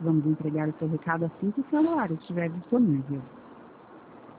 Vamos entregar o seu recado assim que o seu horário estiver disponível.